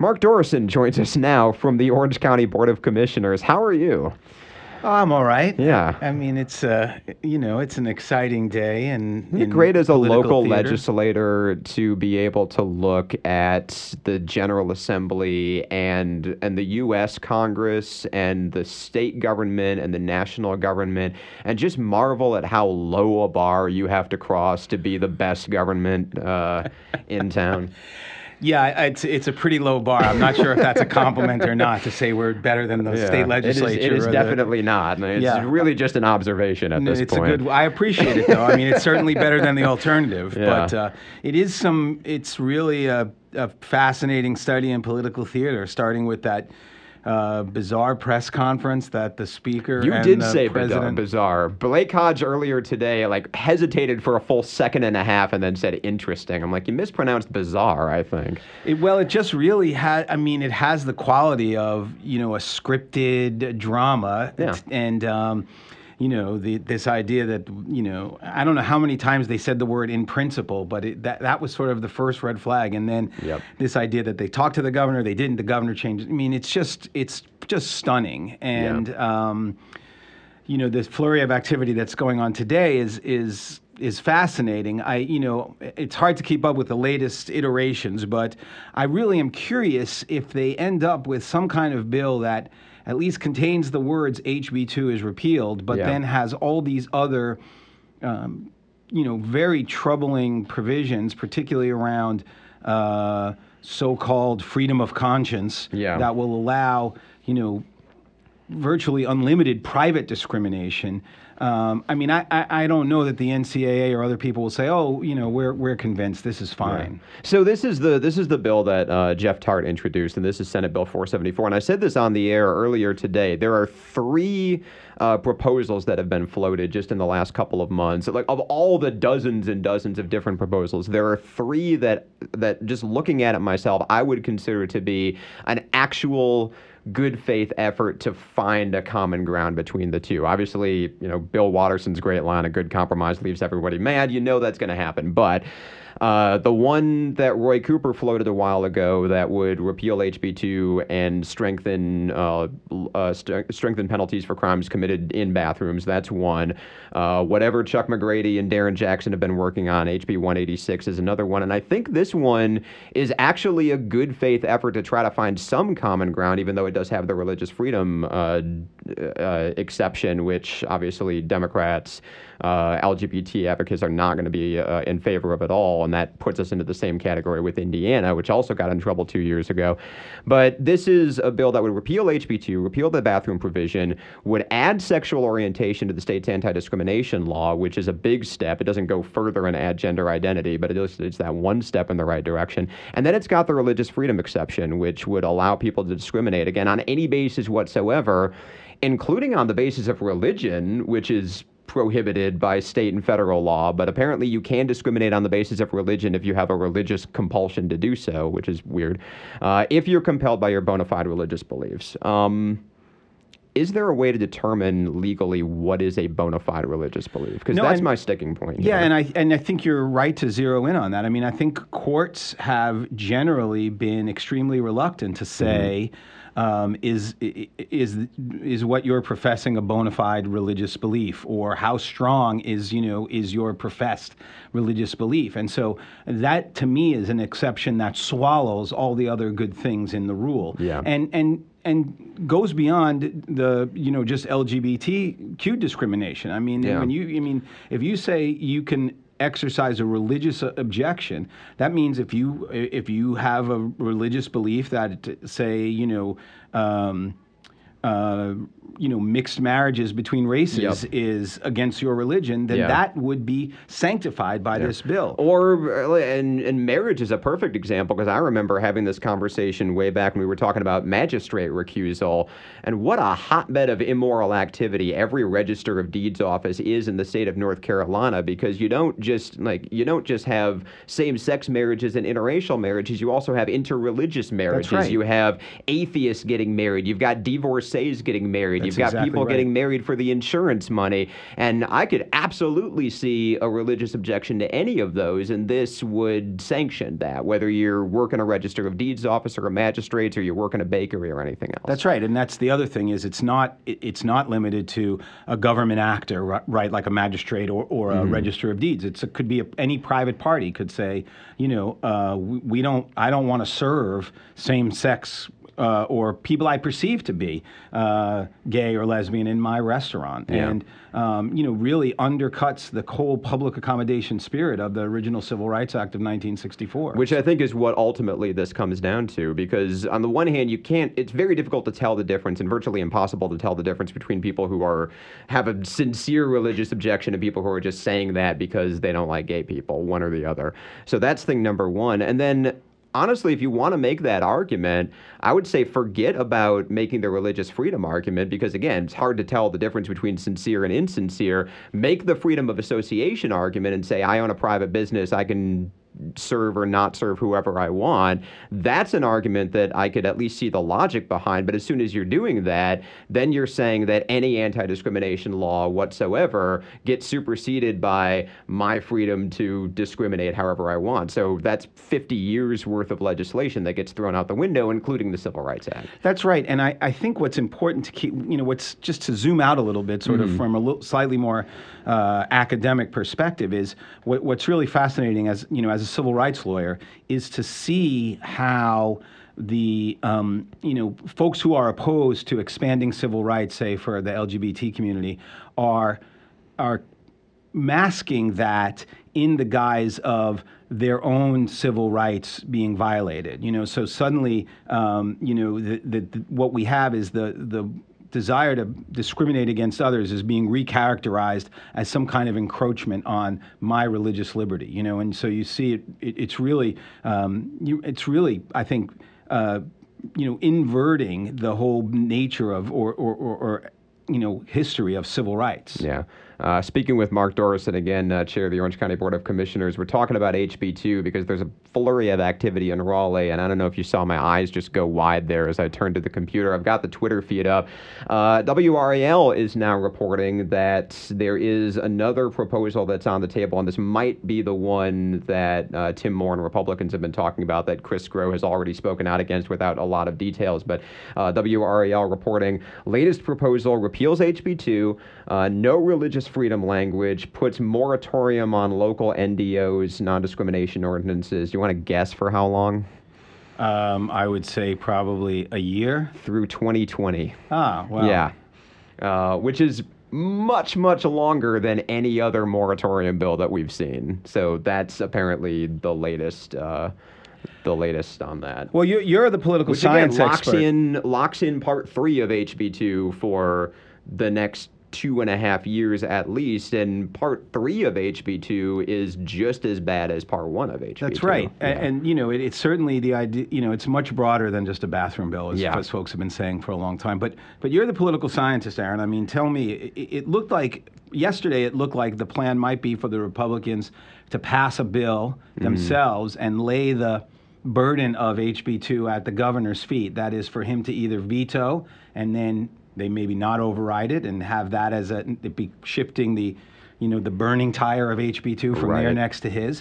Mark Dorison joins us now from the Orange County Board of Commissioners. How are you? Oh, I'm all right. Yeah. I mean, it's it's an exciting day, and Isn't it great as a local theater? legislator to be able to look at the General Assembly and the U.S. Congress and the state government and the national government and just marvel at how low a bar you have to cross to be the best government in town? Yeah, it's a pretty low bar. I'm not sure if that's a compliment or not to say we're better than the state legislature. It is definitely not. It's really just an observation at this point. I appreciate it, though. I mean, it's certainly better than the alternative. Yeah. But it's really a fascinating study in political theater, starting with that bizarre press conference that the speaker You and did the say president... bizarre. Blake Hodge earlier today hesitated for a full second and a half and then said interesting. I'm like, you mispronounced bizarre, I think. It just really it has the quality of, a scripted drama. Yeah. And, this idea that, I don't know how many times they said the word in principle, but that was sort of the first red flag. And then this idea that they talked to the governor, they didn't, the governor changed. I mean, it's just stunning. And, this flurry of activity that's going on today is fascinating. It's hard to keep up with the latest iterations, but I really am curious if they end up with some kind of bill that at least contains the words HB2 is repealed, but then has all these other, very troubling provisions, particularly around so-called freedom of conscience that will allow, virtually unlimited private discrimination. I don't know that the NCAA or other people will say, we're convinced this is fine. Right. So this is the bill that Jeff Tart introduced, and this is Senate Bill 474. And I said this on the air earlier today. There are three proposals that have been floated just in the last couple of months. Like, of all the dozens and dozens of different proposals, there are three that just looking at it myself, I would consider to be an actual good faith effort to find a common ground between the two. Obviously, Bill Watterson's great line, a good compromise leaves everybody mad. That's going to happen. But the one that Roy Cooper floated a while ago that would repeal HB2 and strengthen penalties for crimes committed in bathrooms, that's one. Whatever Chuck McGrady and Darren Jackson have been working on, HB 186 is another one. And I think this one is actually a good faith effort to try to find some common ground, even though it does have the religious freedom exception, which obviously Democrats, LGBT advocates are not going to be in favor of at all, and that puts us into the same category with Indiana, which also got in trouble 2 years ago. But this is a bill that would repeal HB2, repeal the bathroom provision, would add sexual orientation to the state's anti-discrimination law, which is a big step. It doesn't go further and add gender identity, but it's that one step in the right direction. And then it's got the religious freedom exception, which would allow people to discriminate, again, on any basis whatsoever, including on the basis of religion, which is prohibited by state and federal law, but apparently you can discriminate on the basis of religion if you have a religious compulsion to do so, which is weird, if you're compelled by your bona fide religious beliefs. Is there a way to determine legally what is a bona fide religious belief? Because that's my sticking point. Yeah, and I think you're right to zero in on that. I mean, I think courts have generally been extremely reluctant to say, is what you're professing a bona fide religious belief, or how strong is your professed religious belief? And so that to me is an exception that swallows all the other good things in the rule. Yeah. And goes beyond the just LGBTQ discrimination. I mean, if you say you can exercise a religious objection, that means if you have a religious belief that, say, mixed marriages between races is against your religion, then that would be sanctified by this bill. And marriage is a perfect example, because I remember having this conversation way back when we were talking about magistrate recusal, and what a hotbed of immoral activity every Register of Deeds office is in the state of North Carolina, because you don't just have same-sex marriages and interracial marriages, you also have interreligious marriages. That's right. You have atheists getting married, you've got divorcees divorcees getting married. That's You've got exactly people right. getting married for the insurance money. And I could absolutely see a religious objection to any of those, and this would sanction that, whether you're working a Register of Deeds office or a magistrate, or you're working a bakery or anything else. That's right, and that's the other thing is it's not limited to a government actor, right, like a magistrate or a Register of Deeds. It could be any private party could say, I don't want to serve same-sex or people I perceive to be gay or lesbian in my restaurant, and really undercuts the whole public accommodation spirit of the original Civil Rights Act of 1964. Which I think is what ultimately this comes down to, because on the one hand, it's very difficult to tell the difference, and virtually impossible to tell the difference between people who have a sincere religious objection and people who are just saying that because they don't like gay people, one or the other. So that's thing number one. And then honestly, if you want to make that argument, I would say forget about making the religious freedom argument, because again, it's hard to tell the difference between sincere and insincere. Make the freedom of association argument and say, I own a private business, I can serve or not serve whoever I want. That's an argument that I could at least see the logic behind. But as soon as you're doing that, then you're saying that any anti-discrimination law whatsoever gets superseded by my freedom to discriminate however I want. So that's 50 years worth of legislation that gets thrown out the window, including the Civil Rights Act. That's right. And I think what's important to keep, what's just to zoom out a little bit, sort of from a slightly more academic perspective, is what's really fascinating as a civil rights lawyer is to see how the folks who are opposed to expanding civil rights, say for the LGBT community, are masking that in the guise of their own civil rights being violated. So suddenly, what we have is the desire to discriminate against others is being recharacterized as some kind of encroachment on my religious liberty, and so you see it's really, I think, inverting the whole nature of or history of civil rights. Yeah. Speaking with Mark Dorison, again, chair of the Orange County Board of Commissioners, we're talking about HB2 because there's a flurry of activity in Raleigh, and I don't know if you saw my eyes just go wide there as I turned to the computer. I've got the Twitter feed up. WRAL is now reporting that there is another proposal that's on the table, and this might be the one that Tim Moore and Republicans have been talking about that Chris Groh has already spoken out against without a lot of details. But WRAL reporting, latest proposal repeals HB2, no religious freedom language, puts moratorium on local NDOs, non-discrimination ordinances. You want to guess for how long? I would say probably a year. Through 2020. Ah, wow. Yeah. Which is much, much longer than any other moratorium bill that we've seen. So that's apparently the latest on that. Well, you're the political Which science again, expert. locks in part 3 of HB2 for the next 2.5 years at least, and part 3 of HB2 is just as bad as part 1 of HB2. That's right. Yeah. And it's certainly the idea, it's much broader than just a bathroom bill, as folks have been saying for a long time. But you're the political scientist, Aaron. I mean, tell me, it looked like, yesterday it looked like the plan might be for the Republicans to pass a bill themselves and lay the burden of HB2 at the governor's feet. That is, for him to either veto and then they maybe not override it and have that as it be shifting the burning tire of HB2 from there next to his.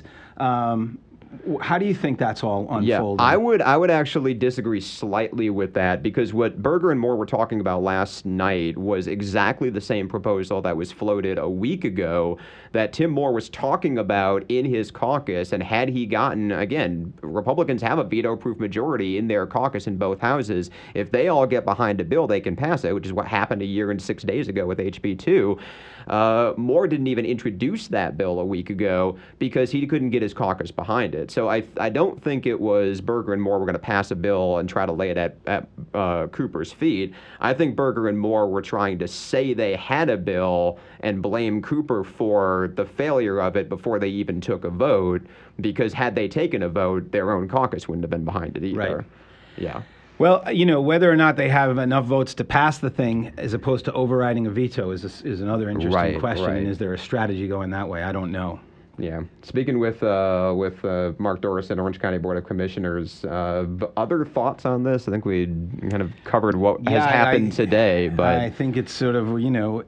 How do you think that's all unfolding? Yeah, I would actually disagree slightly with that, because what Berger and Moore were talking about last night was exactly the same proposal that was floated a week ago that Tim Moore was talking about in his caucus. And had he gotten, again, Republicans have a veto-proof majority in their caucus in both houses. If they all get behind a bill, they can pass it, which is what happened a year and 6 days ago with HB2. Moore didn't even introduce that bill a week ago because he couldn't get his caucus behind it. So I don't think it was Berger and Moore were going to pass a bill and try to lay it at Cooper's feet. I think Berger and Moore were trying to say they had a bill and blame Cooper for the failure of it before they even took a vote, because had they taken a vote, their own caucus wouldn't have been behind it either. Right. Yeah. Well, whether or not they have enough votes to pass the thing as opposed to overriding a veto is another interesting question. Right. And is there a strategy going that way? I don't know. Yeah. Speaking with Mark Dorison, Orange County Board of Commissioners, other thoughts on this? I think we kind of covered what has happened today, but I think it's sort of,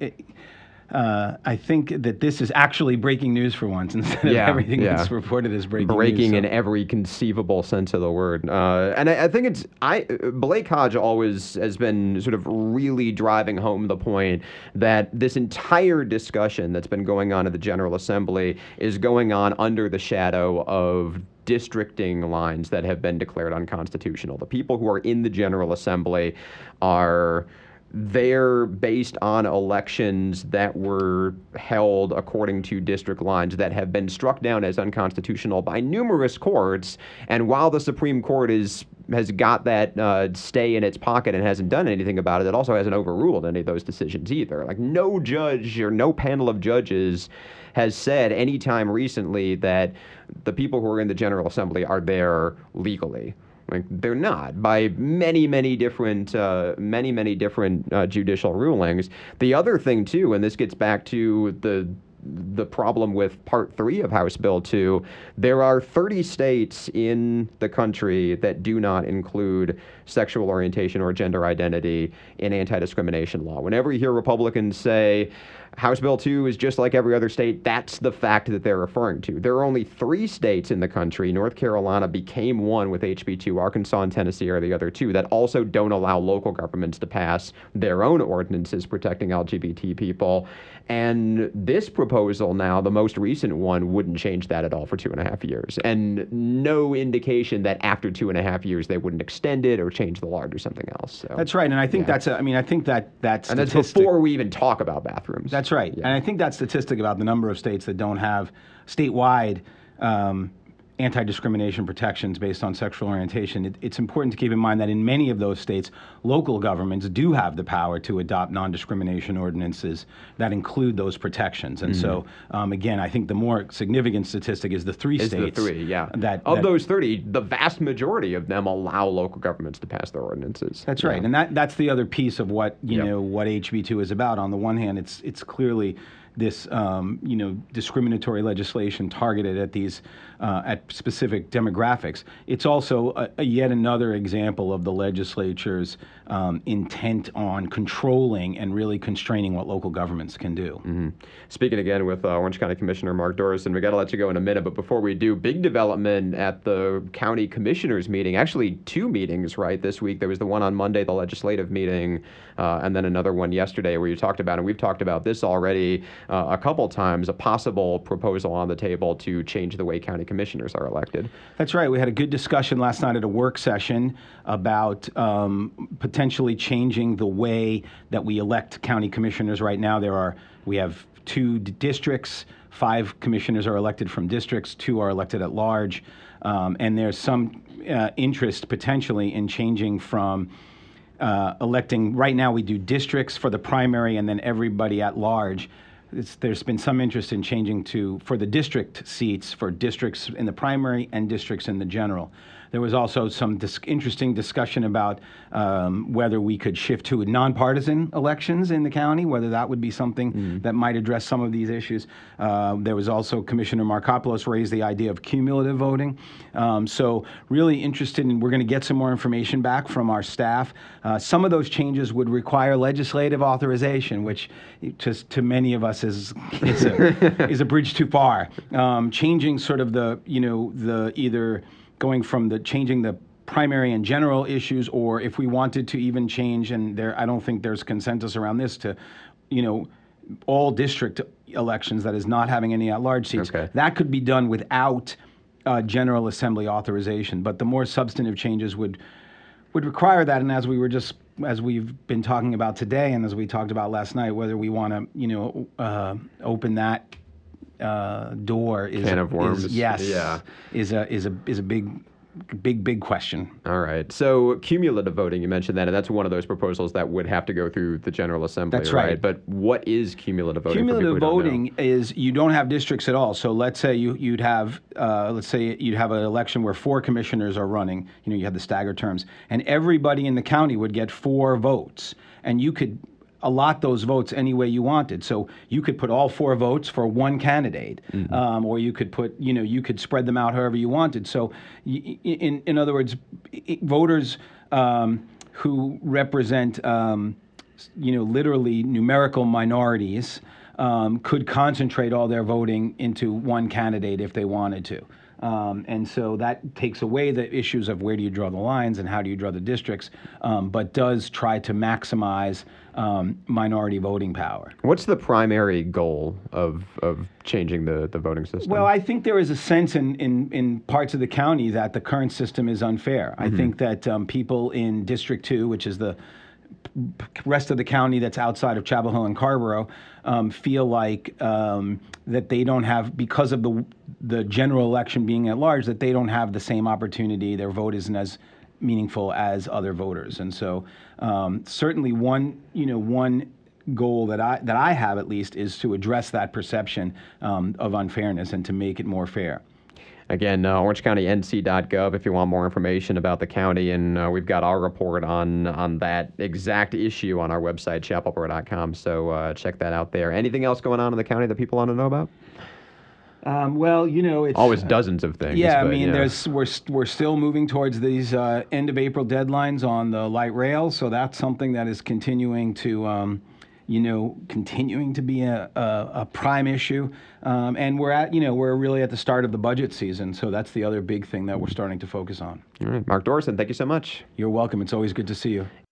I think that this is actually breaking news for once instead of everything that's reported as breaking news. Breaking in every conceivable sense of the word. And I think Blake Hodge always has been sort of really driving home the point that this entire discussion that's been going on at the General Assembly is going on under the shadow of districting lines that have been declared unconstitutional. The people who are in the General Assembly are they're based on elections that were held according to district lines that have been struck down as unconstitutional by numerous courts. And while the Supreme Court has got that stay in its pocket and hasn't done anything about it, it also hasn't overruled any of those decisions either. Like, no judge or no panel of judges has said any time recently that the people who are in the General Assembly are there legally. Like, they're not, by many different judicial rulings. The other thing too, and this gets back to the problem with Part 3 of House Bill 2, there are 30 states in the country that do not include sexual orientation or gender identity in anti-discrimination law. Whenever you hear Republicans say House Bill 2 is just like every other state, that's the fact that they're referring to. There are only 3 states in the country, North Carolina became one with HB 2, Arkansas and Tennessee are the other 2, that also don't allow local governments to pass their own ordinances protecting LGBT people. And this proposal now, the most recent one, wouldn't change that at all for 2.5 years. And no indication that after 2.5 years they wouldn't extend it or change the law or do something else. So, that's right. And I think that's and that's before we even talk about bathrooms. That's right. Yeah. And I think that statistic about the number of states that don't have statewide anti-discrimination protections based on sexual orientation, it's important to keep in mind that in many of those states, local governments do have the power to adopt non-discrimination ordinances that include those protections. And so, again, I think the more significant statistic is the 3 states. The 3, yeah. Of those 30, the vast majority of them allow local governments to pass their ordinances. That's right. And that's the other piece of what, what HB 2 is about. On the one hand, it's clearly this, discriminatory legislation targeted at these, at specific demographics. It's also yet another example of the legislature's intent on controlling and really constraining what local governments can do. Mm-hmm. Speaking again with Orange County Commissioner Mark Dorison, we got to let you go in a minute, but before we do, big development at the county commissioners meeting, actually 2 meetings, right, this week. There was the one on Monday, the legislative meeting, and then another one yesterday where you talked about, and we've talked about this already a couple times, a possible proposal on the table to change the way county commissioners are elected. That's right. We had a good discussion last night at a work session about potentially changing the way that we elect county commissioners. Right now, we have 2 districts. 5 commissioners are elected from districts. 2 are elected at large. And there's some interest potentially in changing from electing. Right now, we do districts for the primary and then everybody at large. There's been some interest in changing for the district seats, for districts in the primary and districts in the general. There was also some interesting discussion about whether we could shift to nonpartisan elections in the county, whether that would be something that might address some of these issues. There was also Commissioner Markopoulos raised the idea of cumulative voting. So really interested in, we're going to get some more information back from our staff. Some of those changes would require legislative authorization, which just to many of us is a bridge too far. Changing sort of the either going from changing the primary and general issues, or if we wanted to even change, and I don't think there's consensus around this, to, all district elections, that is not having any at-large seats. Okay. That could be done without General Assembly authorization, but the more substantive changes would require that. And as we've been talking about today, and as we talked about last night, whether we want to, open that door is can of worms. Is a big question. All right. So cumulative voting, you mentioned that, and that's one of those proposals that would have to go through the General Assembly. That's right. But what is cumulative voting? Cumulative voting is you don't have districts at all. So let's say you'd have an election where 4 commissioners are running. You had the staggered terms, and everybody in the county would get 4 votes, and you could allot those votes any way you wanted. So you could put all 4 votes for one candidate, or you could put, you could spread them out however you wanted. So in other words, voters who represent, literally numerical minorities could concentrate all their voting into one candidate if they wanted to. And so that takes away the issues of where do you draw the lines and how do you draw the districts, but does try to maximize minority voting power. What's the primary goal of changing the voting system? Well, I think there is a sense in parts of the county that the current system is unfair. I think that people in District 2, which is the rest of the county that's outside of Chapel Hill and Carrboro, feel like that they don't have, because of the general election being at large, that they don't have the same opportunity. Their vote isn't as meaningful as other voters, and so certainly one goal that I have at least is to address that perception of unfairness and to make it more fair. Again, orangecountync.gov if you want more information about the county, and we've got our report on that exact issue on our website, chapelboro.com, so check that out there. Anything else going on in the county that people want to know about? Well, it's always dozens of things. Yeah, but, I mean, we're still moving towards these end of April deadlines on the light rail, so that's something that is continuing to be a prime issue. And we're really at the start of the budget season, so that's the other big thing that we're starting to focus on. All right, Mark Dorson, thank you so much. You're welcome. It's always good to see you.